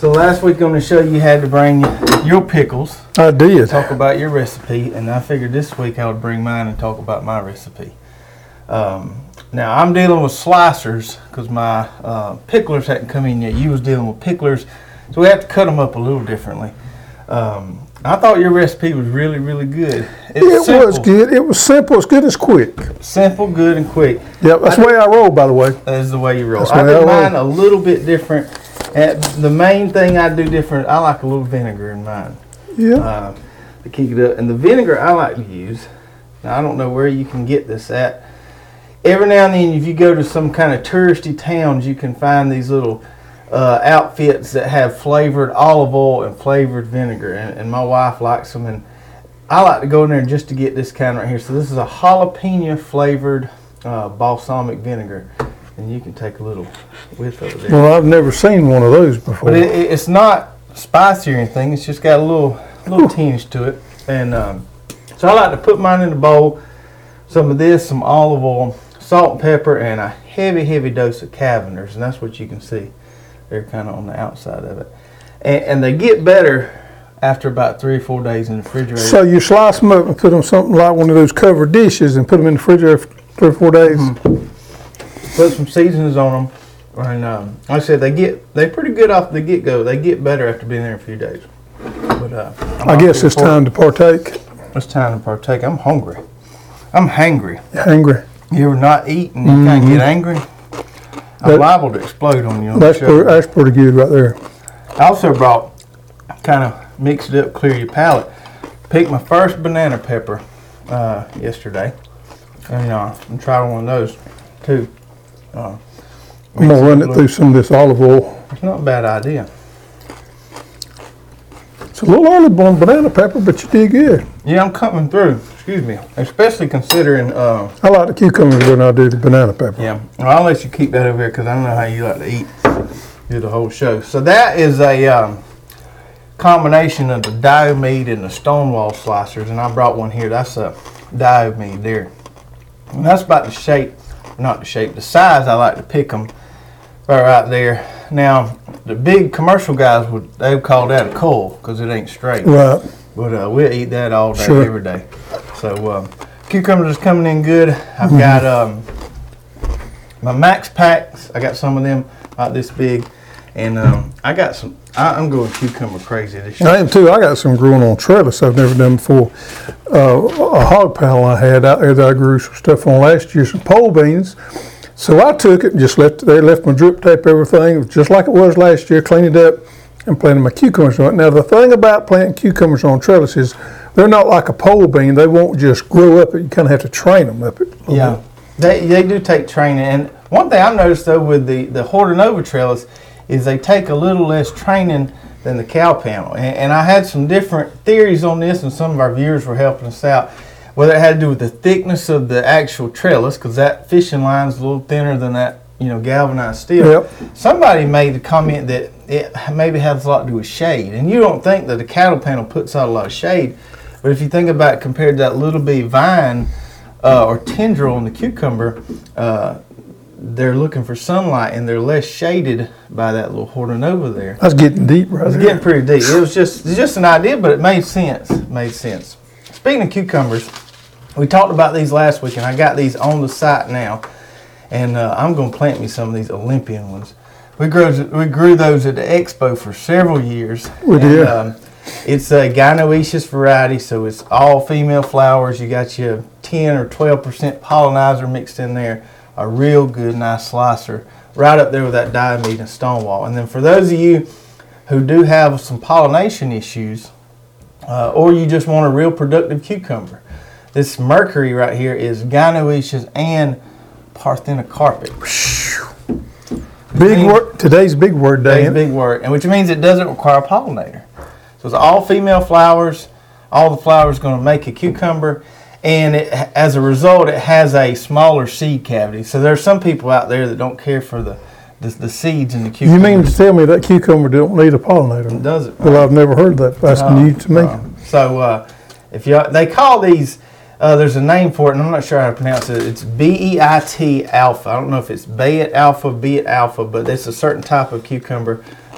So last week on the show, you had to bring your pickles. I did. Talk about your recipe, and I figured this week I would bring mine and talk about my recipe. Now I'm dealing with slicers because my picklers hadn't come in yet. You was dealing with picklers, so we have to cut them up a little differently. I thought your recipe was really, really good. It was good. It was simple. It's good. It's quick. Simple, good, and quick. Yep, that's the way I roll, by the way. That is the way you roll. That's I the way do I mine a little bit different. And the main thing I do different, I like a little vinegar in mine. Yeah. To kick it up. And the vinegar I like to use, now I don't know where you can get this at. Every now and then, if you go to some kind of touristy towns, you can find these little outfits that have flavored olive oil and flavored vinegar. And my wife likes them. And I like to go in there just to get this kind right here. So this is a jalapeno flavored balsamic vinegar. And you can take a little whiff of it there. Well, I've never seen one of those before. But it's not spicy or anything. It's just got a little tinge to it. And so I like to put mine in a bowl. Some of this, some olive oil, salt and pepper, and a heavy, heavy dose of Cavender's. And that's what you can see. They're kind of on the outside of it. And they get better after about 3 or 4 days in the refrigerator. So you slice them up and put them in something like one of those covered dishes and put them in the refrigerator for 3 or 4 days? Mm-hmm. Put some seasonings on them, and like I said, they're pretty good off the get-go. They get better after being there a few days. But I guess it's time to partake. It's time to partake. I'm hungry. I'm hangry. Hangry. You ever not eat and you kind of get angry? I'm liable to explode on you. That's pretty good right there. I also brought, kind of mixed it up, clear your palate. Picked my first banana pepper yesterday, and I'm trying one of those too. I'm going to run it through some of this olive oil. It's not a bad idea. It's a little early on banana pepper, but you did good. Yeah, I'm coming through. Excuse me. Especially considering... I like the cucumbers when I do the banana pepper. Yeah. Well, I'll let you keep that over here because I don't know how you like to eat through the whole show. So that is a combination of the Diomede and the Stonewall slicers, and I brought one here. That's a Diomede there. And that's about the shape... Not the shape, the size I like to pick them right there. Now, the big commercial guys they would call that a cull because it ain't straight. Right. But we'll eat that all day, every day. So cucumbers is coming in good. I've got my Max Packs. I got some of them about this big, and I got some. I'm going cucumber crazy this year. I am too. I got some growing on trellis I've never done before. A hog panel I had out there that I grew some stuff on last year, some pole beans. So I took it and just left my drip tape, everything, just like it was last year, cleaned it up, and planted my cucumbers on it. Now, the thing about planting cucumbers on trellis is they're not like a pole bean. They won't just grow up. You kind of have to train them up. Yeah, they do take training. And one thing I've noticed, though, with the Hortonova trellis is they take a little less training than the cow panel. And I had some different theories on this, and some of our viewers were helping us out, whether it had to do with the thickness of the actual trellis, because that fishing line is a little thinner than that, galvanized steel. Yep. Somebody made the comment that it maybe has a lot to do with shade. And you don't think that the cattle panel puts out a lot of shade, but if you think about it compared to that little bitty vine or tendril in the cucumber, they're looking for sunlight, and they're less shaded by that little Hortonova there. That's getting deep right there. It's getting pretty deep. It was just an idea, but it made sense. Speaking of cucumbers, we talked about these last week, and I got these on the site now, and I'm going to plant me some of these Olympian ones. We grew those at the expo for several years. We did. It's a gynoecious variety, so it's all female flowers. You got your 10 or 12% pollinizer mixed in there. A real good, nice slicer, right up there with that Diomede and Stonewall. And then for those of you who do have some pollination issues, or you just want a real productive cucumber, this Mercury right here is gynoecious and parthenocarpic. Big word. Today's big word, Dan. Today's big word, and which means it doesn't require a pollinator. So it's all female flowers. All the flowers going to make a cucumber. And as a result, it has a smaller seed cavity. So there are some people out there that don't care for the seeds in the cucumber. You mean to tell me that cucumber don't need a pollinator? It doesn't. Well, I've never heard that. That's new to me. So if they call these, there's a name for it, and I'm not sure how to pronounce it. It's BEIT alpha. I don't know if it's Bayet alpha, but it's a certain type of cucumber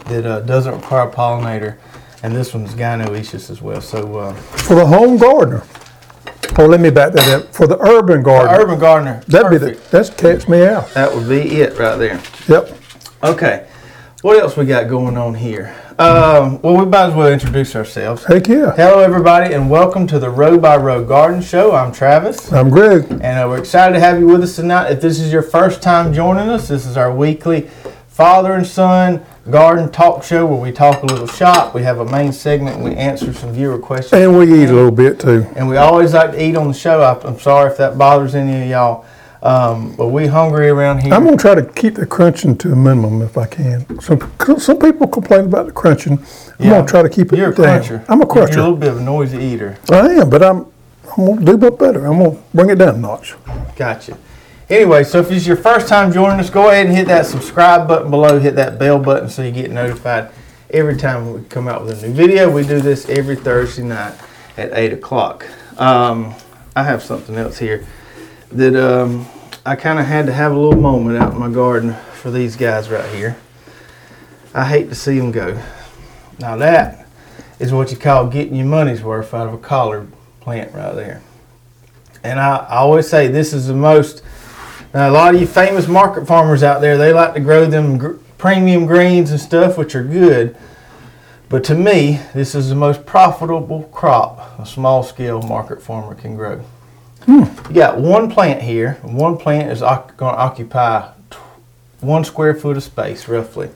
that doesn't require a pollinator, and this one's gynoecious as well. So For the home gardener, or let me back that up. For the urban gardener, urban gardener, that's catch me out. that would be it right there. Yep. Okay, what else we got going on here? Well, we might as well introduce ourselves. Heck yeah. Hello, everybody, and welcome to the Row by Row Garden Show. I'm Travis, I'm Greg. and we're excited to have you with us tonight. If this is your first time joining us, this is our weekly father and son garden talk show where we talk a little shop. We have a main segment and we answer some viewer questions. And we eat a little bit too. And we always like to eat on the show. I'm sorry if that bothers any of y'all, but we hungry around here. I'm going to try to keep the crunching to a minimum if I can. Some people complain about the crunching. I'm going to try to keep it You're a down. cruncher. I'm a cruncher. You're a little bit of a noisy eater. I am, but I'm going to do much better. I'm going to bring it down a notch. Gotcha. Anyway, so if it's your first time joining us, go ahead and hit that subscribe button below, hit that bell button so you get notified every time we come out with a new video. We do this every Thursday night at 8 o'clock. I have something else here that I kind of had to have a little moment out in my garden for these guys right here. I hate to see them go. Now that is what you call getting your money's worth out of a collard plant right there. And I always say this is the most... Now, a lot of you famous market farmers out there, they like to grow them premium greens and stuff, which are good. But to me, this is the most profitable crop a small-scale market farmer can grow. You got one plant here. One plant is going to occupy 1 square foot of space, roughly.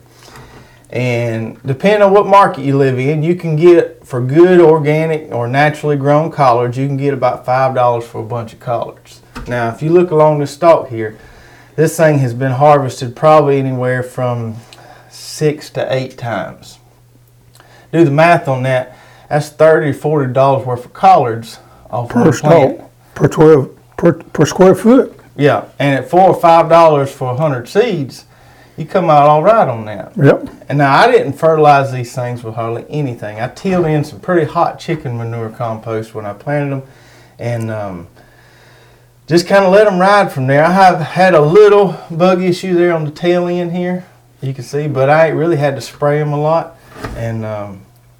And depending on what market you live in, you can get, for good organic or naturally grown collards, you can get about $5 for a bunch of collards. Now, if you look along the stalk here, this thing has been harvested probably anywhere from 6 to 8 times. Do the math on that. That's $30 to $40 worth of collards off Per one plant. stalk, per square foot. Yeah, and at $4 or $5 for 100 seeds, you come out all right on that. Yep. And now I didn't fertilize these things with hardly anything. I tilled in some pretty hot chicken manure compost when I planted them, and just kind of let them ride from there. I have had a little bug issue there on the tail end here, you can see, but I ain't really had to spray them a lot, and I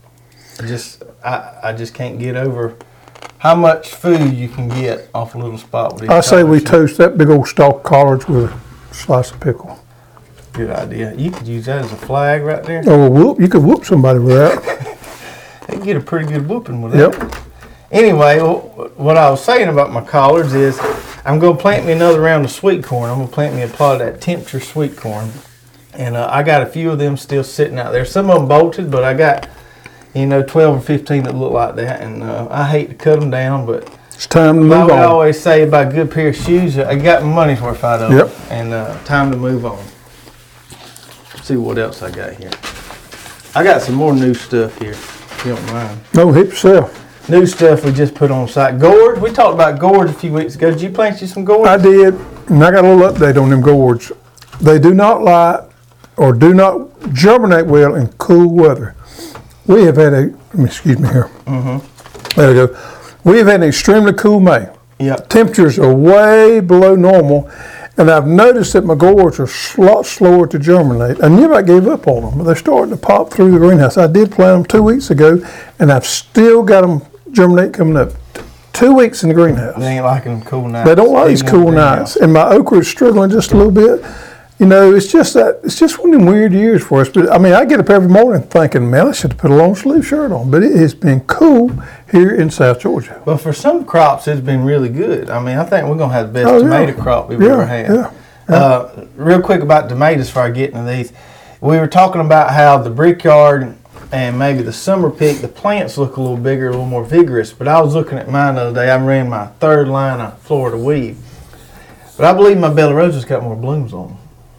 just can't get over how much food you can get off a little spot with these I say we collards. toast that big old stalk collards with a slice of pickle. Good idea. You could use that as a flag right there. Oh, you could whoop somebody with that. They can get a pretty good whooping with that. Yep. Anyway, what I was saying about my collards is I'm going to plant me another round of sweet corn. I'm going to plant me a plot of that temperature sweet corn. And I got a few of them still sitting out there. Some of them bolted, but I got, 12 or 15 that look like that. And I hate to cut them down, but It's time to I move would on. always say about a good pair of shoes, I got my money's worth out of Yep. them. And time to move on. See what else I got here. I got some more new stuff here, if you don't mind. No, hit yourself. New stuff we just put on site. Gourd, we talked about gourd a few weeks ago. Did you plant you some gourd? I did, and I got a little update on them gourds. They do not like or do not germinate well in cool weather. We have had excuse me here. There we go. We have had an extremely cool May. Yep. Temperatures are way below normal, and I've noticed that my gourds are a lot slower to germinate. I never I gave up on them, but they're starting to pop through the greenhouse. I did plant them 2 weeks ago, and I've still got them germinate coming up. 2 weeks in the greenhouse. They ain't liking them cool nights. They don't like these Even cool in the nights, and my okra is struggling just a little bit. It's just one of them weird years for us. But I mean, I get up every morning thinking, man, I should have put a long sleeve shirt on. But it has been cool here in South Georgia. But for some crops, it's been really good. I mean, I think we're going to have the best Oh, yeah. tomato crop we've ever had. Yeah. Real quick about tomatoes before I get into these. We were talking about how the Brickyard and maybe the Summer Peak, the plants look a little bigger, a little more vigorous. But I was looking at mine the other day. I ran my 3rd line of Florida weed. But I believe my Bella Rosa's got more blooms on them.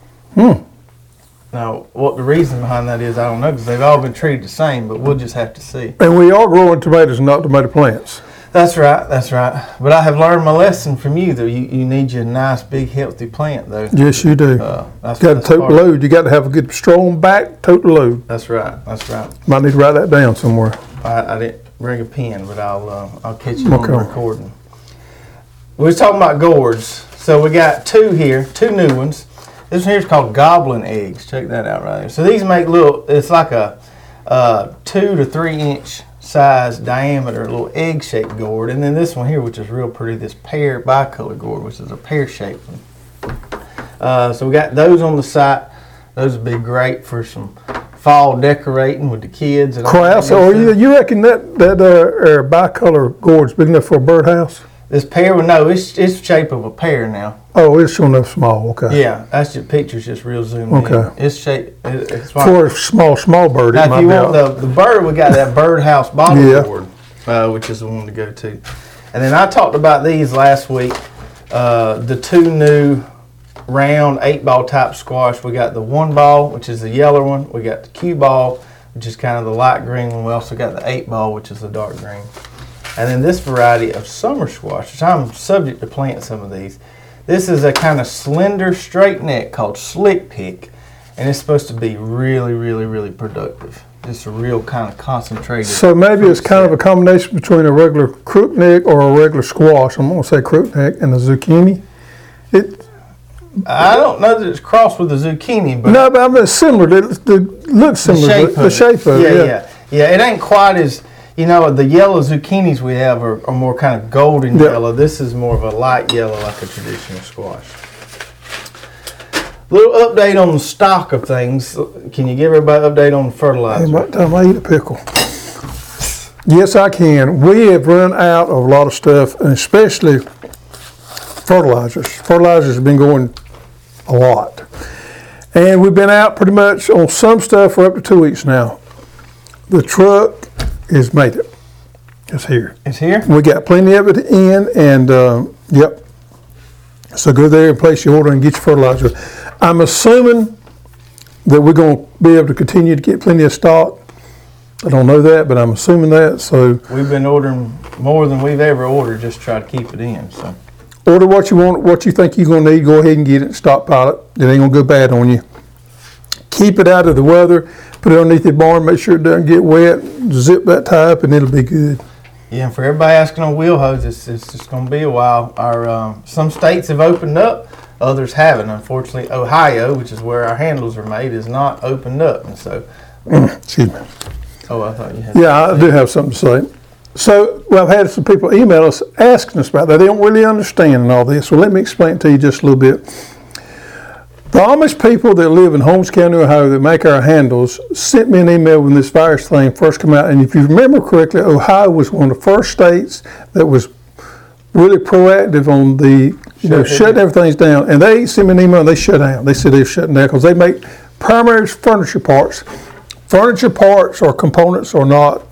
Now, what the reason behind that is, I don't know, because they've all been treated the same, but we'll just have to see. And we are growing tomatoes and not tomato plants. That's right. But I have learned my lesson from you, though. You need your nice, big, healthy plant, though. Yes, you do. That's Got to that's tote part- load. You got to have a good strong back, tote load. That's right. Might need to write that down somewhere. I didn't bring a pen, but I'll catch you on Okay. the recording. We was talking about gourds. So we got 2 here, 2 new ones. This one here is called Goblin Eggs. Check that out right there. So these make it's like a 2 to 3 inch size diameter little egg-shaped gourd. And then this one here, which is real pretty, this pear bicolor gourd, which is a pear-shaped one. So we got those on the site. Those would be great for some fall decorating with the kids. And Kraus, or you reckon that bicolor gourd's big enough for a birdhouse? This pear one, no, it's the shape of a pear now. Oh, it's showing up small. Okay. Yeah, that's your picture's just real zoomed in. Okay. It's shaped. It's for a small bird. Now, if you want the bird, we got that birdhouse bottle Yeah. gourd, which is the one to go to. And then I talked about these last week. The 2 new round 8-ball type squash. We got the 1-ball, which is the yellow one. We got the cue ball, which is kind of the light green one. We also got the 8-ball, which is the dark green. And then this variety of summer squash, which I'm subject to plant some of these. This is a kind of slender, straight neck called slick pick, and it's supposed to be really, really, really productive. Just a real kind of concentrated. So maybe it's kind of a combination between a regular crook neck or a regular squash. I'm going to say crook neck and the zucchini. I don't know that it's crossed with the zucchini, but no, but I mean it's similar. It looks similar. The shape of it. Yeah. It ain't quite as. The yellow zucchinis we have are more kind of golden yellow. This is more of a light yellow, like a traditional squash. Little update on the stock of things. Can you give everybody an update on the fertilizer? Hey, about time I eat a pickle. Yes, I can. We have run out of a lot of stuff, and especially fertilizers. Fertilizers have been going a lot. And we've been out pretty much on some stuff for up to 2 weeks now. The truck has made it. It's here. It's here? We got plenty of it in, and yep. So go there and place your order and get your fertilizer. I'm assuming that we're going to be able to continue to get plenty of stock. I don't know that, but I'm assuming that. So we've been ordering more than we've ever ordered, just to try to keep it in. So order what you want, what you think you're going to need. Go ahead and get it. Stockpile it. It ain't going to go bad on you. Keep it out of the weather. Put it underneath the barn. Make sure it doesn't get wet. Zip that tie up, and it'll be good. Yeah, and for everybody asking on wheel hose, it's just going to be a while. Some states have opened up, others haven't. Unfortunately, Ohio, which is where our handles are made, is not opened up, and so. Excuse me. Oh, I thought you had. Yeah, I do have something to say. So, I've had some people email us asking us about that. They don't really understand all this. So let me explain it to you just a little bit. The Amish people that live in Holmes County, Ohio, that make our handles, sent me an email when this virus thing first came out. And if you remember correctly, Ohio was one of the first states that was really proactive on the shutting everything down. And they sent me an email and they shut down. They said they're shutting down because they make primary furniture parts. Furniture parts or components are not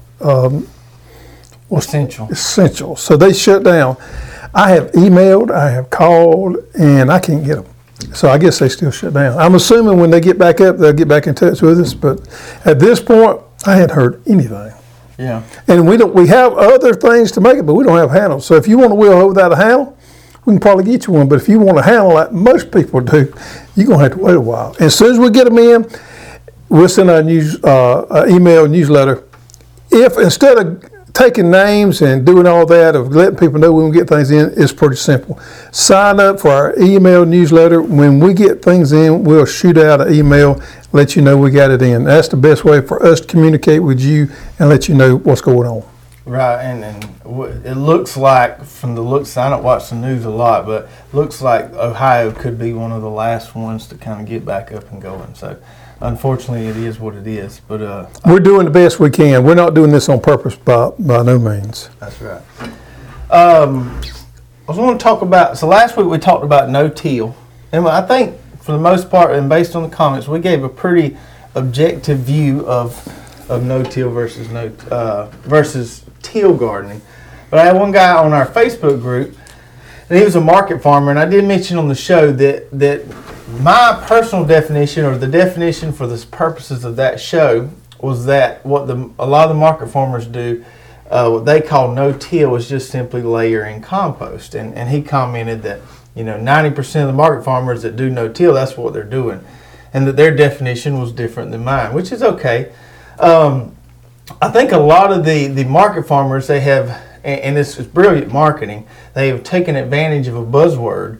essential. So they shut down. I have emailed, I have called, and I can't get them. So I guess they still shut down. I'm assuming when they get back up, they'll get back in touch with us. But at this point, I hadn't heard anything. Yeah. And we have other things to make it, but we don't have handles. So if you want a wheel hoe without a handle, we can probably get you one. But if you want a handle like most people do, you're going to have to wait a while. And as soon as we get them in, we'll send our email newsletter. If instead of taking names and doing all that of letting people know when we get things in, it's pretty simple. Sign up for our email newsletter. When we get things in, we'll shoot out an email, let you know we got it in. That's the best way for us to communicate with you and let you know what's going on. Right, and it looks like, from the looks, I don't watch the news a lot, but it looks like Ohio could be one of the last ones to kind of get back up and going. So unfortunately, it is what it is. But we're doing the best we can. We're not doing this on purpose by no means. That's right. I was going to talk about, so last week we talked about no-till. And I think for the most part, and based on the comments, we gave a pretty objective view of no-till versus till gardening. But I had one guy on our Facebook group, and he was a market farmer, and I did mention on the show that my personal definition, or the definition for the purposes of that show, was that what a lot of the market farmers do, what they call no-till, is just simply layering compost. And he commented that 90% of the market farmers that do no-till, that's what they're doing, and that their definition was different than mine, which is okay. I think a lot of the market farmers, they have, and this is brilliant marketing, they have taken advantage of a buzzword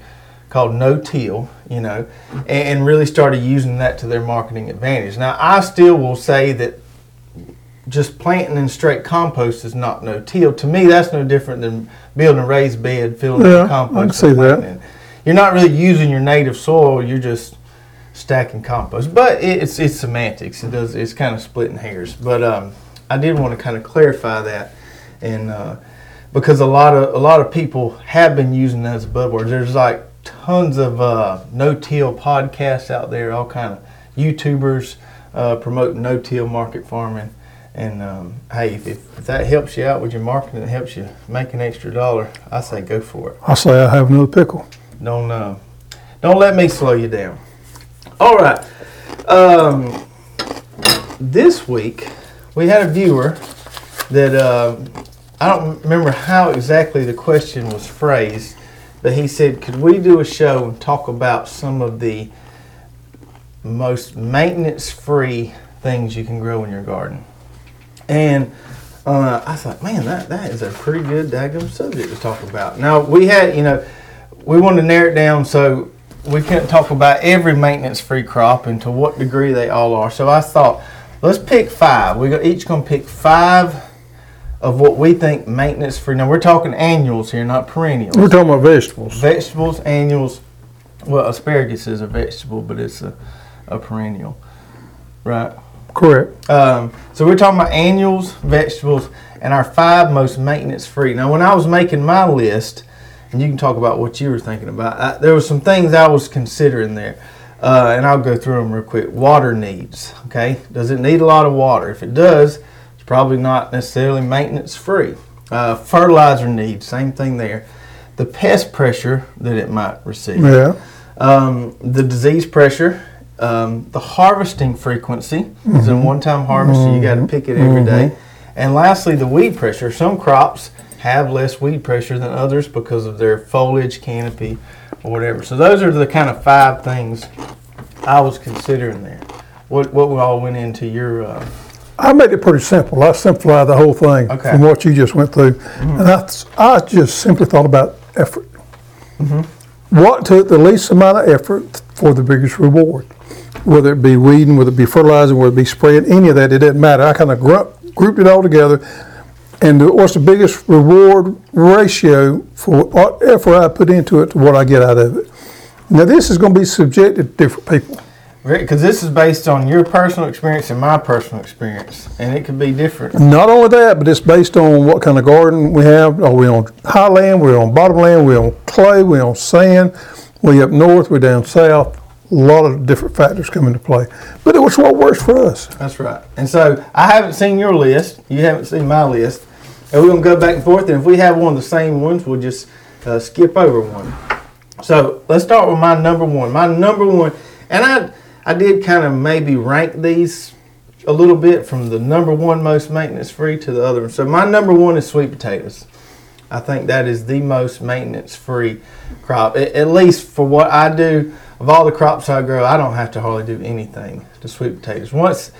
called no-till, and really started using that to their marketing advantage. Now, I still will say that just planting in straight compost is not no-till. To me, that's no different than building a raised bed, filling it with compost. I can see that. You're not really using your native soil. You're just stacking compost. But it's semantics. It's kind of splitting hairs. But I did want to kind of clarify that, and because a lot of people have been using that as a buzzword. There's like tons of no-till podcasts out there, all kind of YouTubers promoting no-till market farming. And hey, if that helps you out with your marketing, it helps you make an extra $1, I say go for it. I say I have another pickle. Don't let me slow you down. All right. This week we had a viewer that I don't remember how exactly the question was phrased, but he said, could we do a show and talk about some of the most maintenance-free things you can grow in your garden? And I thought, man, that is a pretty good daggum subject to talk about. Now, we had, we wanted to narrow it down so we couldn't talk about every maintenance-free crop and to what degree they all are. So I thought, let's pick 5. We're each going to pick 5 of what we think maintenance-free. Now, we're talking annuals here, not perennials. We're talking about vegetables. Vegetables, annuals. Well, asparagus is a vegetable, but it's a perennial, right? Correct. So we're talking about annuals, vegetables, and our 5 most maintenance-free. Now, when I was making my list, and you can talk about what you were thinking about, there were some things I was considering there, and I'll go through them real quick. Water needs, okay? Does it need a lot of water? If it does, it's probably not necessarily maintenance-free. Fertilizer needs, same thing there. The pest pressure that it might receive. Yeah. The disease pressure. The harvesting frequency is a one-time harvest, so you got to pick it every day. And lastly, the weed pressure. Some crops have less weed pressure than others because of their foliage, canopy, or whatever. So those are the kind of 5 things I was considering there. What all went into your... I made it pretty simple. I simplified the whole thing from what you just went through. And I just simply thought about effort. What took the least amount of effort for the biggest reward? Whether it be weeding, whether it be fertilizing, whether it be spraying, any of that, it didn't matter. I kind of grouped it all together. And what's the biggest reward ratio for what effort I put into it to what I get out of it? Now, this is going to be subjective to different people. Because this is based on your personal experience and my personal experience, and it could be different. Not only that, but it's based on what kind of garden we have. Are we on highland? We're on bottomland? We're on clay? We're on sand? We up north? We're down south? A lot of different factors come into play. But it was what works for us. That's right. And so I haven't seen your list. You haven't seen my list. And we're going to go back and forth. And if we have one of the same ones, we'll just skip over one. So let's start with my number 1. My number 1, and I did kind of maybe rank these a little bit from the number 1 most maintenance free to the other one. So my number 1 is sweet potatoes. I think that is the most maintenance free crop. At least for what I do, of all the crops I grow, I don't have to hardly do anything to sweet potatoes. Once,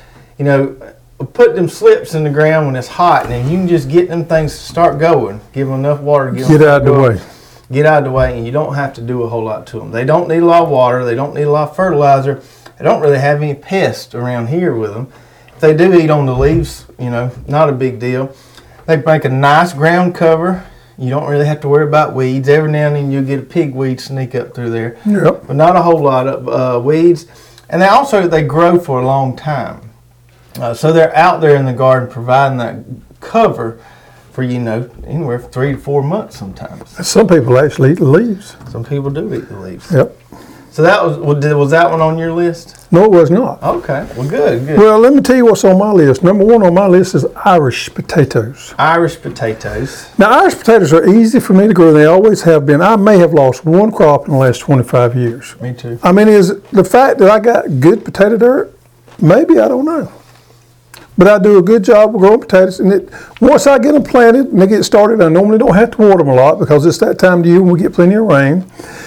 put them slips in the ground when it's hot, and then you can just get them things to start going. Give them enough water to get out of the way. Get out of the way, and you don't have to do a whole lot to them. They don't need a lot of water. They don't need a lot of fertilizer. They don't really have any pests around here with them. If they do eat on the leaves, not a big deal. They make a nice ground cover. You don't really have to worry about weeds. Every now and then you'll get a pigweed sneak up through there. Yep. But not a whole lot of weeds. And they grow for a long time. So they're out there in the garden providing that cover for, anywhere from 3 to 4 months sometimes. Some people actually eat the leaves. Some people do eat the leaves. Yep. So was that one on your list? No, it was not. Okay. Well, good. Well, let me tell you what's on my list. Number 1 on my list is Irish potatoes. Irish potatoes. Now, Irish potatoes are easy for me to grow. They always have been. I may have lost 1 crop in the last 25 years. Me too. I mean, is the fact that I got good potato dirt? Maybe, I don't know. But I do a good job of growing potatoes. And once I get them planted and they get started, I normally don't have to water them a lot because it's that time of year when we get plenty of rain.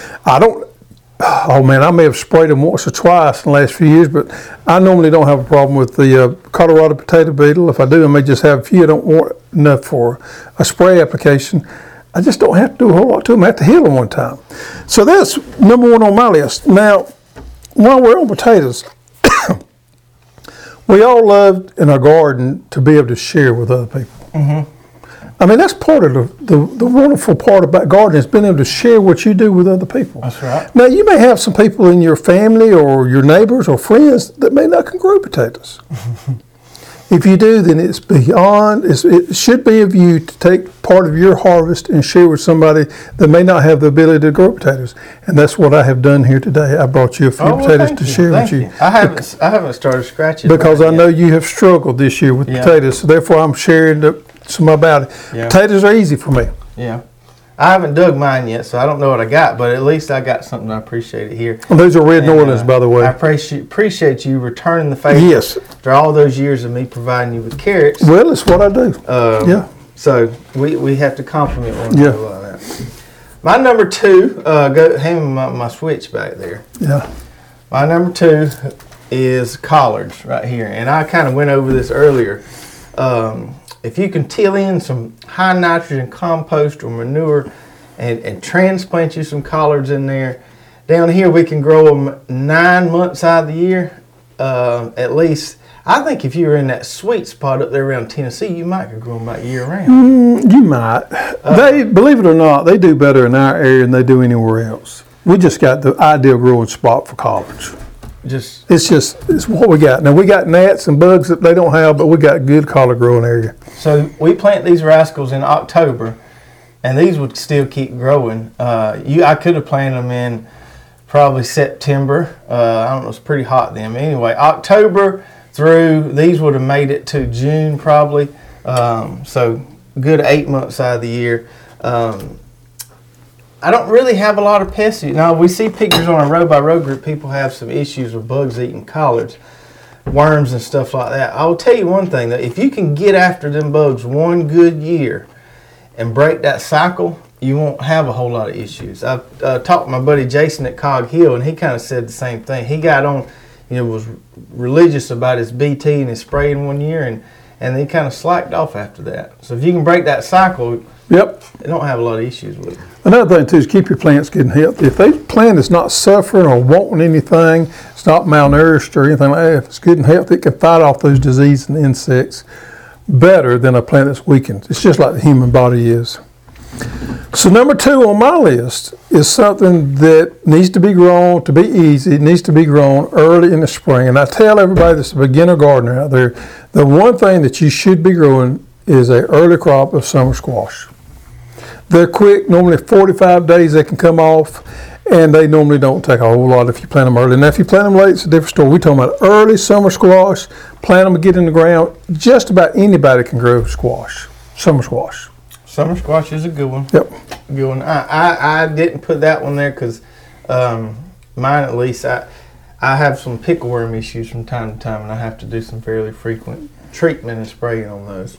I may have sprayed them once or twice in the last few years, but I normally don't have a problem with the Colorado potato beetle. If I do, I may just have a few. I don't want enough for a spray application. I just don't have to do a whole lot to them. I have to heal them one time. So that's number one on my list. Now, while we're on potatoes, we all love in our garden to be able to share with other people. Mm-hmm. I mean, that's part of the wonderful part about gardening is being able to share what you do with other people. That's right. Now, you may have some people in your family or your neighbors or friends that may not can grow potatoes. If you do, then it's beyond, it should be of you to take part of your harvest and share with somebody that may not have the ability to grow potatoes. And that's what I have done here today. I brought you a few potatoes to share with you. I haven't started scratching. Because I know you have struggled this year with potatoes, so therefore I'm sharing some about it. Yeah. Potatoes are easy for me. Yeah. I haven't dug mine yet, so I don't know what I got, but at least I got something. I appreciate it here. Well, those are red Norlands, by the way. I appreciate you returning the favor. Yes. After all those years of me providing you with carrots. Well, it's what I do. Yeah. So we have to compliment one another like that. My number two, hand me my switch back there. Yeah. My number two is collards right here, and I kind of went over this earlier. If you can till in some high nitrogen compost or manure and transplant you some collards in there, down here we can grow them 9 months out of the year, at least. I think if you were in that sweet spot up there around Tennessee, you might could grow them about year round. You might. They, believe it or not, they do better in our area than they do anywhere else. We just got the ideal growing spot for collards. It's what we got. Now we got gnats and bugs that they don't have, but we got good collard growing area. So we plant these rascals in October, and these would still keep growing. I could have planted them in probably September. I don't know, it's pretty hot then. But anyway, October through, these would have made it to June probably. So good 8 months out of the year. I don't really have a lot of pests. Now, we see pictures on our row-by-row group. People have some issues with bugs eating collards, worms and stuff like that. I'll tell you one thing, though. If you can get after them bugs one good year and break that cycle, you won't have a whole lot of issues. I've talked to my buddy Jason at Cog Hill, and he kind of said the same thing. He got on, was religious about his BT and his spraying one year, and he kind of slacked off after that. So if you can break that cycle, yep, they don't have a lot of issues with it. Another thing, too, is keep your plants getting healthy. If the plant is not suffering or wanting anything, it's not malnourished or anything like that, if it's good and healthy, it can fight off those diseases and insects better than a plant that's weakened. It's just like the human body is. So number two on my list is something that needs to be grown to be easy. It needs to be grown early in the spring. And I tell everybody that's a beginner gardener out there, the one thing that you should be growing is an early crop of summer squash. They're quick, normally 45 days they can come off, and they normally don't take a whole lot if you plant them early. Now, if you plant them late, it's a different story. We're talking about early summer squash, plant them and get in the ground. Just about anybody can grow squash, summer squash. Summer squash is a good one. Yep. Good one. I didn't put that one there because mine, at least, I have some pickleworm issues from time to time, and I have to do some fairly frequent treatment and spraying on those.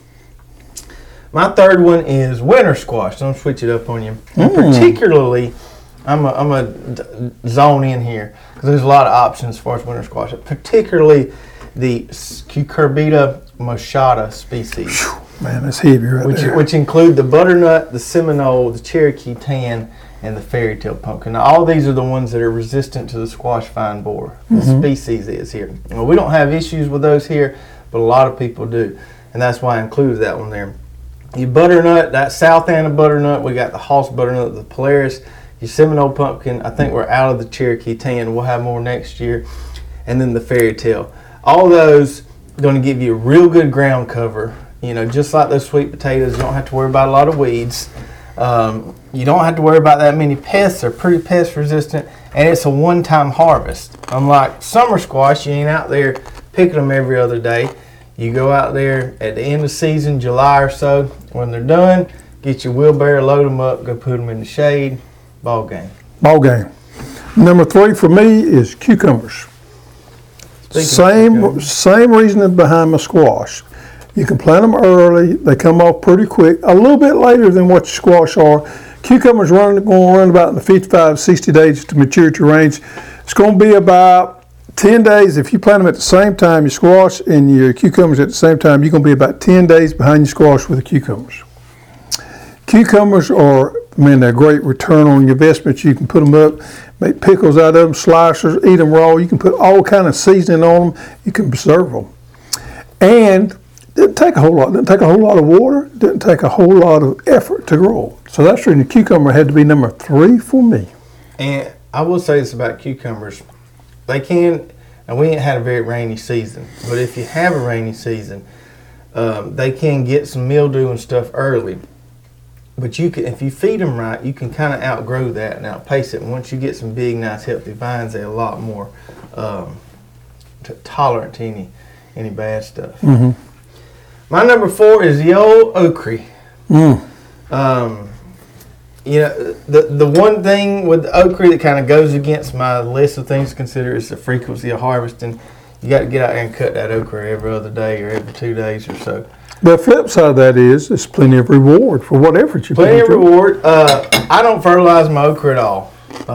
My third one is winter squash. Don't switch it up on you. And particularly, I'm a zone in here because there's a lot of options as far as winter squash. Particularly the Cucurbita moschata species. Man, that's heavy right there. Which include the butternut, the Seminole, the Cherokee tan, and the fairy tale pumpkin. Now, all these are the ones that are resistant to the squash vine borer. The species is here. Well, we don't have issues with those here, but a lot of people do, and that's why I included that one there. Your butternut, that South Anna butternut, we got the Hoss butternut, the Polaris, your Seminole pumpkin. I think we're out of the Cherokee tan. We'll have more next year, and then the fairy tale. All those going to give you a real good ground cover. Just like those sweet potatoes, you don't have to worry about a lot of weeds. You don't have to worry about that many pests. They're pretty pest resistant, and it's a one-time harvest. Unlike summer squash, you ain't out there picking them every other day. You go out there at the end of season, July or so. When they're done, get your wheelbarrow, load them up, go put them in the shade. Ball game. Ball game. Number three for me is cucumbers. Same reasoning behind my squash. You can plant them early. They come off pretty quick. A little bit later than what your squash are. Cucumbers going to run about in the 55, 60 days to maturity range. It's going to be about 10 days. If you plant them at the same time, your squash and your cucumbers at the same time, you're going to be about 10 days behind your squash with the cucumbers. Cucumbers are, they're great return on your investment. You can put them up, make pickles out of them, slicers, eat them raw. You can put all kind of seasoning on them. You can preserve them. And it didn't take a whole lot. It didn't take a whole lot of water. It didn't take a whole lot of effort to grow. So that's the reason the cucumber had to be number 3 for me. And I will say this about cucumbers. They can, and we ain't had a very rainy season, but if you have a rainy season, they can get some mildew and stuff early. But you can, if you feed them right, you can kind of outgrow that and outpace it. And once you get some big, nice, healthy vines, they're a lot more tolerant to any bad stuff. Mm-hmm. My number 4 is the old okra. The one thing with the okra that kind of goes against my list of things to consider is the frequency of harvesting. You got to get out there and cut that okra every other day or every 2 days or so. The flip side of that is there's plenty of reward for what effort you put into it. Plenty of reward. I don't fertilize my okra at all.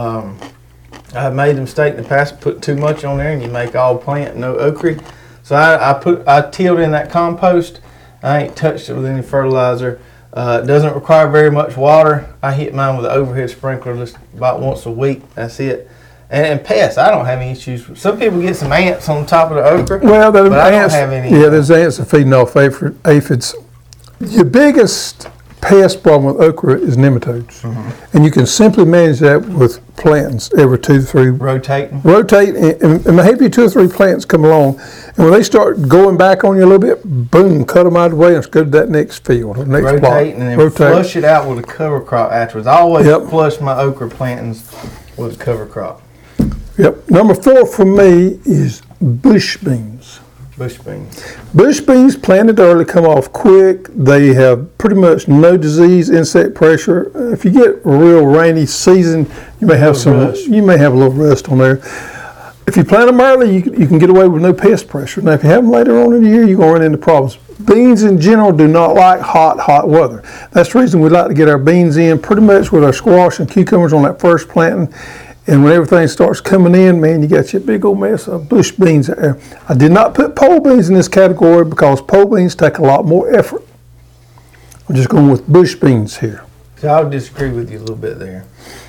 I've made the mistake in the past, put too much on there and you make all plant, no okra. So I tilled in that compost. I ain't touched it with any fertilizer. It doesn't require very much water. I hit mine with an overhead sprinkler just about once a week. That's it. And pests, I don't have any issues. Some people get some ants on top of the okra, well, but I ants, don't have any. Yeah, there's ants that feeding off aphids. Your biggest pest problem with okra is nematodes. Mm-hmm. And you can simply manage that with plantings every 2 to 3. Rotate, and maybe 2 or 3 plants come along. And when they start going back on you a little bit, boom, cut them out of the way and go to that next field or next plot. Rotate and then flush it out with a cover crop afterwards. I always flush my okra plantings with a cover crop. Yep. Number 4 for me is bush beans. Bush beans. Bush beans planted early come off quick. They have pretty much no disease, insect pressure. If you get a real rainy season, you may have a little rust on there. If you plant them early, you can get away with no pest pressure. Now, if you have them later on in the year, you're going to run into problems. Beans in general do not like hot weather. That's the reason we like to get our beans in pretty much with our squash and cucumbers on that first planting. And when everything starts coming in, man, you got your big old mess of bush beans there. I did not put pole beans in this category because pole beans take a lot more effort. I'm just going with bush beans here. So I'll disagree with you a little bit there.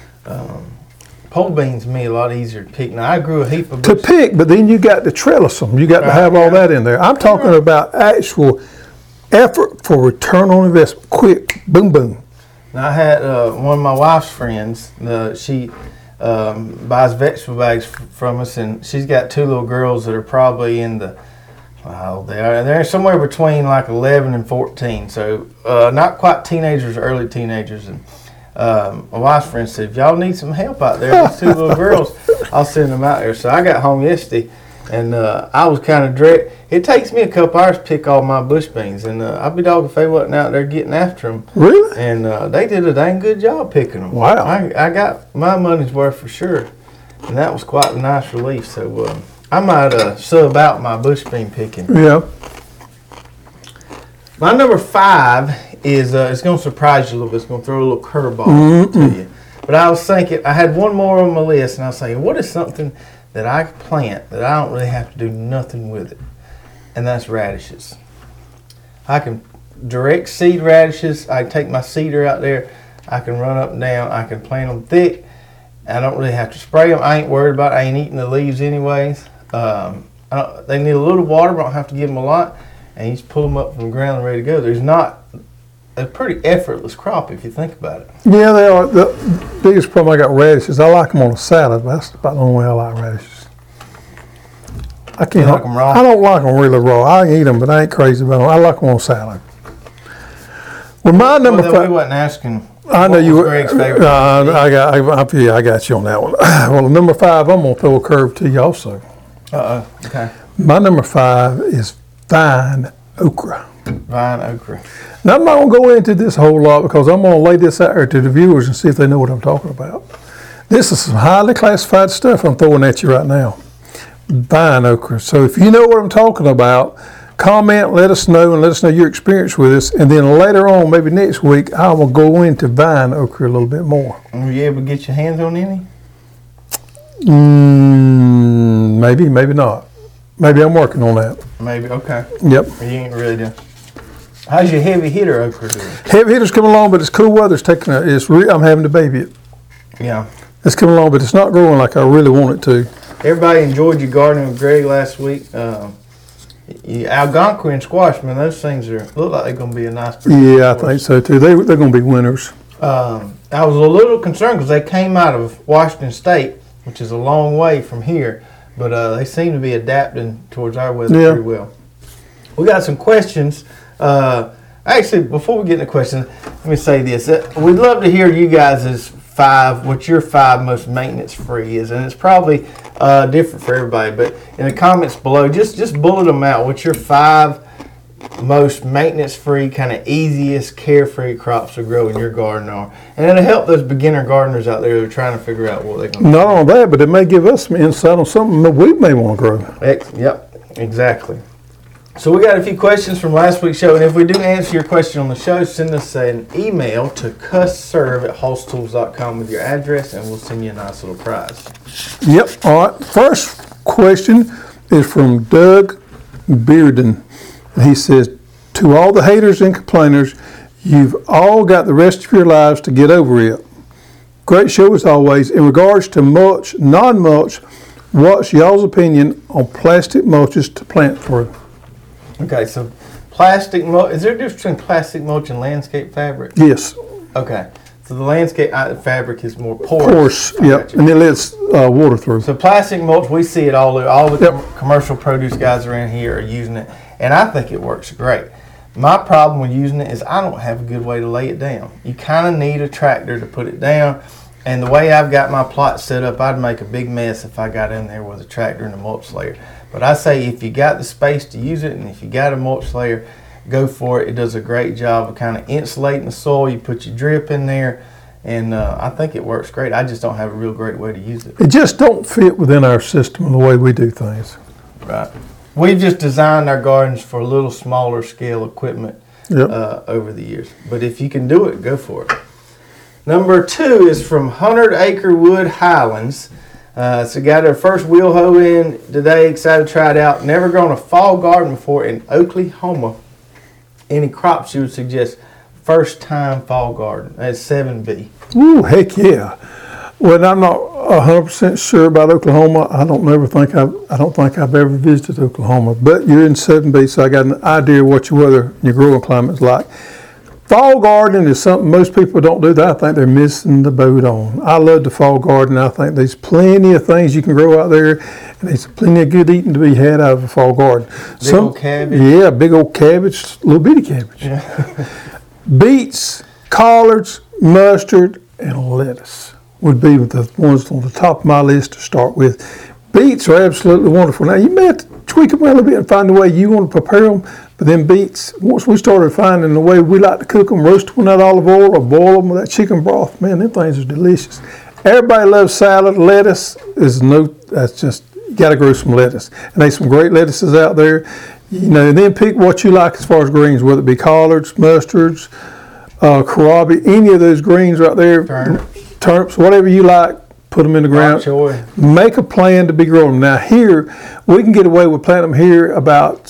Pole beans to me a lot easier to pick. Now I grew a heap of to pick, but then you got to trellis them. You got to have all that in there. I'm talking about actual effort for return on investment. Quick, boom, boom. Now I had one of my wife's friends. She buys vegetable bags from us, and she's got 2 little girls that are probably in the they're somewhere between like 11 and 14, so not quite teenagers, early teenagers. And my wife's friend said, if y'all need some help out there, these 2 little girls, I'll send them out there. So I got home yesterday, and I was kind of dread. It takes me a couple hours to pick all my bush beans, and I'd be dogged if they wasn't out there getting after them. Really? And they did a dang good job picking them. Wow. I got my money's worth for sure, and that was quite a nice relief. So I might sub out my bush bean picking. Yeah. My number 5 is, it's going to surprise you a little bit. It's going to throw a little curveball to you. But I was thinking, I had one more on my list, and I was thinking, what is something that I plant that I don't really have to do nothing with it? And that's radishes. I can direct seed radishes. I take my seeder out there. I can run up and down. I can plant them thick. I don't really have to spray them. I ain't worried about it. I ain't eating the leaves anyways. They need a little water, but I don't have to give them a lot. And you just pull them up from the ground and ready to go. There's not a pretty effortless crop if you think about it. Yeah, they are. The biggest problem I got with radishes, I like them on a salad, but that's about the only way I like radishes. I can't like them raw? I don't like them really raw. I eat them, but I ain't crazy about them. I like them on salad. Well, my number 5. We wasn't asking. I know you were. Greg's favorite. I got you on that one. Well, number 5, I'm gonna throw a curve to you also. Okay. My number 5 is vine okra. Vine okra. Now, I'm not going to go into this a whole lot because I'm going to lay this out here to the viewers and see if they know what I'm talking about. This is some highly classified stuff I'm throwing at you right now. Vine okra. So if you know what I'm talking about, comment, let us know, and let us know your experience with this. And then later on, maybe next week, I will go into vine okra a little bit more. Were you able to get your hands on any? Maybe, maybe not. Maybe I'm working on that. Maybe, okay. Yep. You ain't really done. How's your heavy hitter okra doing? Heavy hitters come along, but it's cool weather's taking I'm having to baby it. Yeah. It's coming along, but it's not growing like I really want it to. Everybody enjoyed your gardening with Greg last week. Algonquin squash, man, those things look like they're going to be a nice. Yeah, I think so too. They're going to be winners. I was a little concerned because they came out of Washington State, which is a long way from here, but they seem to be adapting towards our weather pretty well. We got some questions. Actually, before we get into questions, let me say this. We'd love to hear you guys' what your 5 most maintenance free is, and it's probably different for everybody, but in the comments below, just bullet them out. What's your 5 most maintenance free, kind of easiest, carefree crops to grow in your garden are? And it'll help those beginner gardeners out there who are trying to figure out what they're going to do. Not only that, but it may give us some insight on something that we may want to grow. Yep, exactly. So we got a few questions from last week's show, and if we do answer your question on the show, send us an email to cussserve@hosstools.com with your address, and we'll send you a nice little prize. Yep. All right. First question is from Doug Bearden. He says, to all the haters and complainers, you've all got the rest of your lives to get over it. Great show as always. In regards to mulch, non-mulch, what's y'all's opinion on plastic mulches to plant through? Okay, so plastic mulch, is there a difference between plastic mulch and landscape fabric? Yes. Okay, so the landscape fabric is more porous. Yep, and it lets water through. So plastic mulch, we see it all the commercial produce guys around here are using it, and I think it works great. My problem with using it is I don't have a good way to lay it down. You kind of need a tractor to put it down, and the way I've got my plot set up, I'd make a big mess if I got in there with a tractor and a mulch layer. But I say if you got the space to use it, and if you got a mulch layer, go for it. It does a great job of kind of insulating the soil. You put your drip in there, and I think it works great. I just don't have a real great way to use it. It just don't fit within our system and the way we do things. Right. We've just designed our gardens for a little smaller scale equipment over the years. But if you can do it, go for it. Number 2 is from 100 Acre Wood Highlands. So got our first wheel hoe in today, excited to try it out. Never grown a fall garden before in Oklahoma. Any crops you would suggest? First time fall garden. That's 7B. Ooh, heck yeah. Well, I'm not 100% sure about Oklahoma. I don't think I've ever visited Oklahoma, but you're in 7B, so I got an idea of what your weather and your growing climate is like. Fall gardening is something most people don't do that I think they're missing the boat on. I love the fall garden. I think there's plenty of things you can grow out there, and there's plenty of good eating to be had out of a fall garden. Big old cabbage. Yeah, big old cabbage, little bitty cabbage. Yeah. Beets, collards, mustard, and lettuce would be the ones on the top of my list to start with. Beets are absolutely wonderful. Now, you may have to tweak them a little bit and find the way you want to prepare them, but then beets, once we started finding the way we like to cook them, roast them with that olive oil or boil them with that chicken broth, man, them things are delicious. Everybody loves salad. Lettuce that's just, you got to grow some lettuce. And there's some great lettuces out there. You know, and then pick what you like as far as greens, whether it be collards, mustards, kohlrabi, any of those greens right there, turnips, whatever you like, put them in the ground. Make a plan to be growing them. Now here, we can get away with planting them here about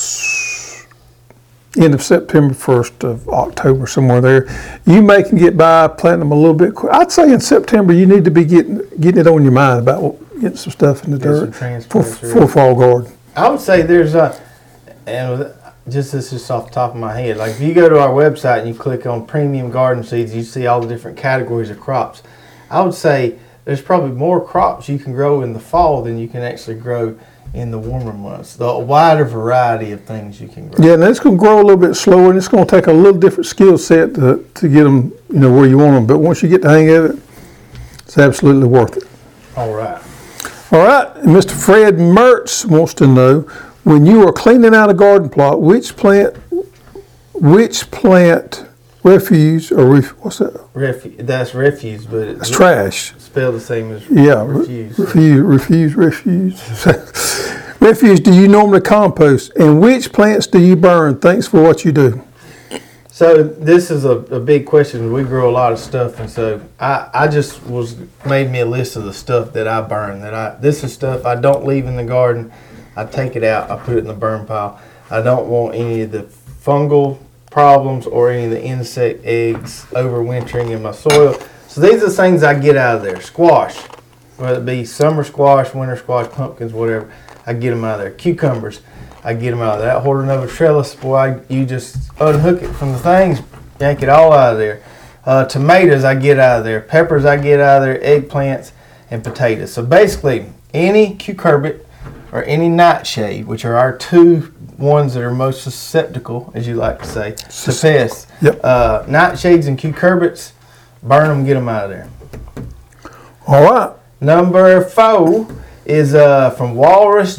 end of September, 1st of October, somewhere there. You may can get by planting them a little bit quick. I'd say in September you need to be getting it on your mind about getting some stuff in the dirt for fall garden. I would say there's and this is just off the top of my head, like if you go to our website and you click on premium garden seeds, you see all the different categories of crops. I would say there's probably more crops you can grow in the fall than you can actually grow in the warmer months. The wider variety of things you can grow. Yeah, and it's going to grow a little bit slower, and it's going to take a little different skill set to get them, where you want them. But once you get the hang of it, it's absolutely worth it. All right. And Mr. Fred Mertz wants to know, when you are cleaning out a garden plot, which plant refuse or what's that? That's refuse, but it's trash. Spelled the same as refuse. Refuse. Refuse do you normally compost, and which plants do you burn? Thanks for what you do. So this is a big question. We grow a lot of stuff, and so I just made me a list of the stuff that I burn. This is stuff I don't leave in the garden. I take it out. I put it in the burn pile. I don't want any of the fungal problems or any of the insect eggs overwintering in my soil. So these are the things I get out of there. Squash, whether it be summer squash, winter squash, pumpkins, whatever, I get them out of there. Cucumbers, I get them out of there. That Hortonova trellis, boy, you just unhook it from the things, yank it all out of there. Tomatoes, I get out of there. Peppers, I get out of there. Eggplants and potatoes. So basically, any cucurbit or any nightshade, which are our two ones that are most susceptible, as you like to say, to pests. Yep. Nightshades and cucurbits, burn them, get them out of there. All right. Number 4 is from Walrus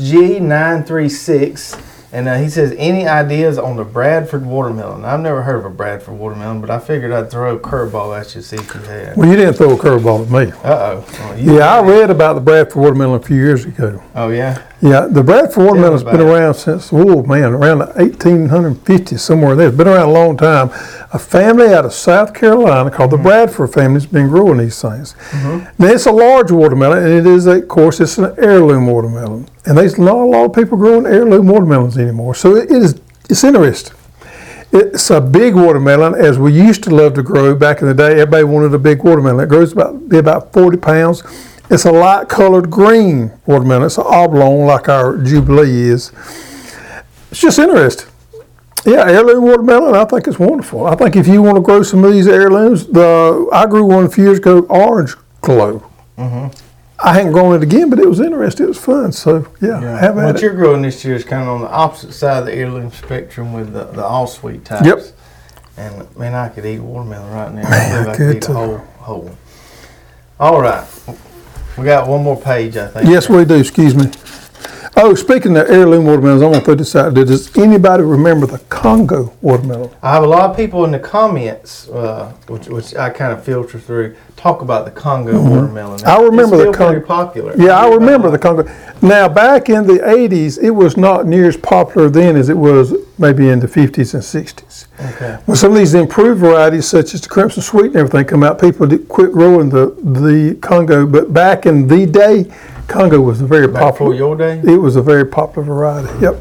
G936. And he says, any ideas on the Bradford watermelon? I've never heard of a Bradford watermelon, but I figured I'd throw a curveball at you, see if you had. Well, you didn't throw a curveball at me. Uh-oh. Yeah, I read about the Bradford watermelon a few years ago. Oh, yeah? Yeah, the Bradford watermelon's been around since, around the 1850s, somewhere there. It's been around a long time. A family out of South Carolina called the Bradford family has been growing these things. Now, it's a large watermelon, and it is, of course, it's an heirloom watermelon. And there's not a lot of people growing heirloom watermelons anymore. So it's interesting. It's a big watermelon, as we used to love to grow back in the day. Everybody wanted a big watermelon. It grows about 40 pounds. It's a light colored green watermelon. It's an oblong like our Jubilee is. It's just interesting. Yeah, heirloom watermelon, I think it's wonderful. I think if you want to grow some of these heirlooms, I grew one a few years ago, Orange Glow. I hadn't grown it again, but it was interesting. It was fun. So, yeah. Have at what it. you're growing this year is kind of on the opposite side of the heirloom spectrum with the all-sweet types. Yep. And, man, I could eat a watermelon right now. Man, I could eat too. a whole. All right. We got one more page, I think. Yes, we do. Excuse me. Oh, speaking of heirloom watermelons, I want to put this out there. Does anybody remember the Congo watermelon? I have a lot of people in the comments, which I kind of filter through, talk about the Congo watermelon. I remember it's the still pretty popular. Yeah, I remember the Congo. Now, back in the 80s, it was not near as popular then as it was maybe in the 50s and 60s. Okay. When some of these improved varieties, such as the Crimson Sweet and everything, come out, people did quit growing the Congo. But back in the day, Congo was a very popular. Before your day? It was a very popular variety. Yep.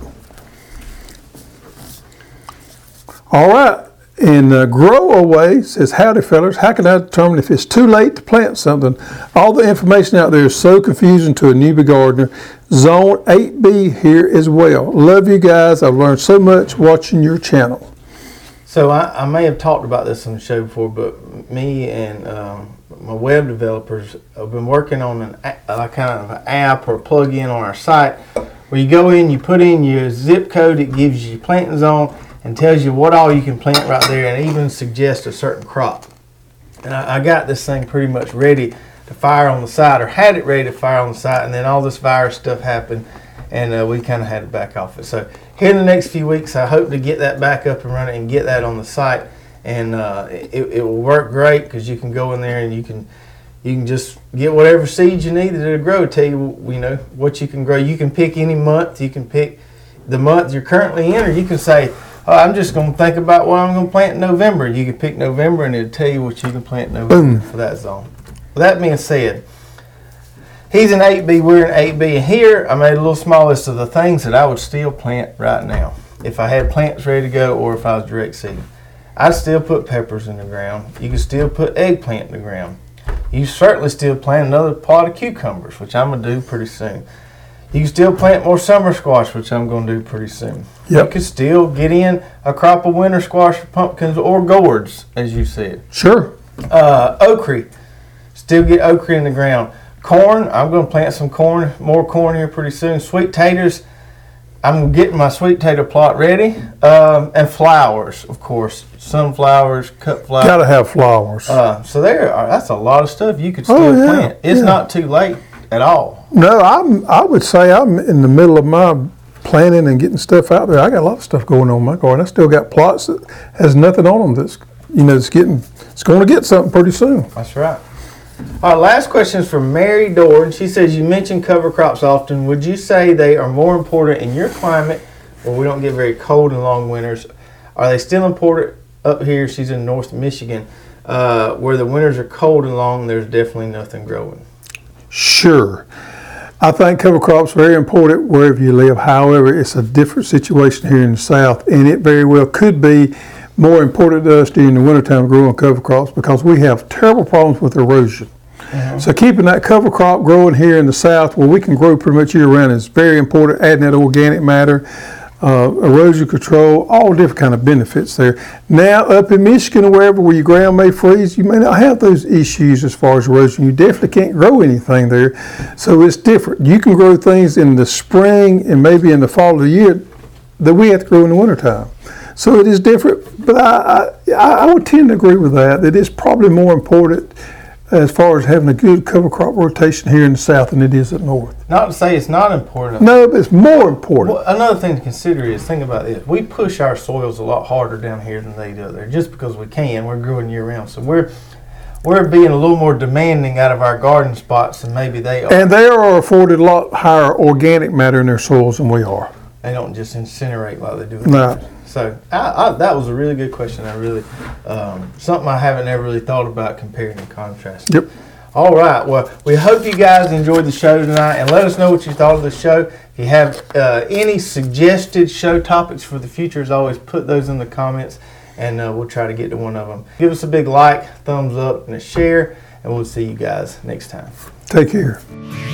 All right. And Grow Away says, howdy, fellas. How can I determine if it's too late to plant something? All the information out there is so confusing to a newbie gardener. Zone 8B here as well. Love you guys. I've learned so much watching your channel. So I may have talked about this on the show before, but me and my web developers have been working on a kind of an app or plug-in on our site where you go in, you put in your zip code, it gives you your planting zone and tells you what all you can plant right there and even suggests a certain crop. And I got this thing pretty much ready to fire on the site, or had it ready to fire on the site, and then all this virus stuff happened and we kind of had to back off it. So here in the next few weeks, I hope to get that back up and running and get that on the site. And it will work great because you can go in there and you can just get whatever seeds you need to grow. Tell you what you can grow. You can pick any month. You can pick the month you're currently in, or you can say, oh, I'm just going to think about what I'm going to plant in November. You can pick November and it'll tell you what you can plant in November for that zone. With that being said, he's in 8B, we're in 8B, and here I made a little small list of the things that I would still plant right now if I had plants ready to go or if I was direct seeding. I'd still put peppers in the ground. You can still put eggplant in the ground. You certainly still plant another plot of cucumbers, which I'm going to do pretty soon. You can still plant more summer squash, which I'm going to do pretty soon. Yep. You can still get in a crop of winter squash or pumpkins or gourds, as you said. Sure. Okra, still get okra in the ground. Corn, I'm going to plant some corn, more corn here pretty soon. Sweet taters, I'm getting my sweet tater plot ready. And flowers, of course. Sunflowers, cut flowers. Got to have flowers. So that's a lot of stuff you could still plant. It's not too late at all. No, I would say I'm in the middle of my planting and getting stuff out there. I got a lot of stuff going on in my garden. I still got plots that has nothing on them that's it's going to get something pretty soon. That's right. Our last question is from Mary Dorn. She says, you mention cover crops often. Would you say they are more important in your climate where we don't get very cold and long winters? Are they still important up here? She's in North Michigan, where the winters are cold and long. There's definitely nothing growing. Sure. I think cover crops are very important wherever you live. However, it's a different situation here in the South, and it very well could be more important to us during the wintertime growing cover crops because we have terrible problems with erosion. So keeping that cover crop growing here in the south where we can grow pretty much year round is very important, adding that organic matter, erosion control, all different kind of benefits there. Now up in Michigan or wherever where your ground may freeze, you may not have those issues as far as erosion. You definitely can't grow anything there. So it's different. You can grow things in the spring and maybe in the fall of the year that we have to grow in the wintertime. So it is different, but I would tend to agree with that. It is probably more important as far as having a good cover crop rotation here in the south than it is up north. Not to say it's not important. No, but it's more important. Well, another thing to consider is, think about this. We push our soils a lot harder down here than they do there, just because we can. We're growing year round. So we're being a little more demanding out of our garden spots than maybe they are. And they are afforded a lot higher organic matter in their soils than we are. They don't just incinerate like they do. No. So that was a really good question. I really something I haven't ever really thought about comparing and contrasting. Yep. All right. Well, we hope you guys enjoyed the show tonight, and let us know what you thought of the show. If you have any suggested show topics for the future, as always, put those in the comments, and we'll try to get to one of them. Give us a big like, thumbs up, and a share, and we'll see you guys next time. Take care.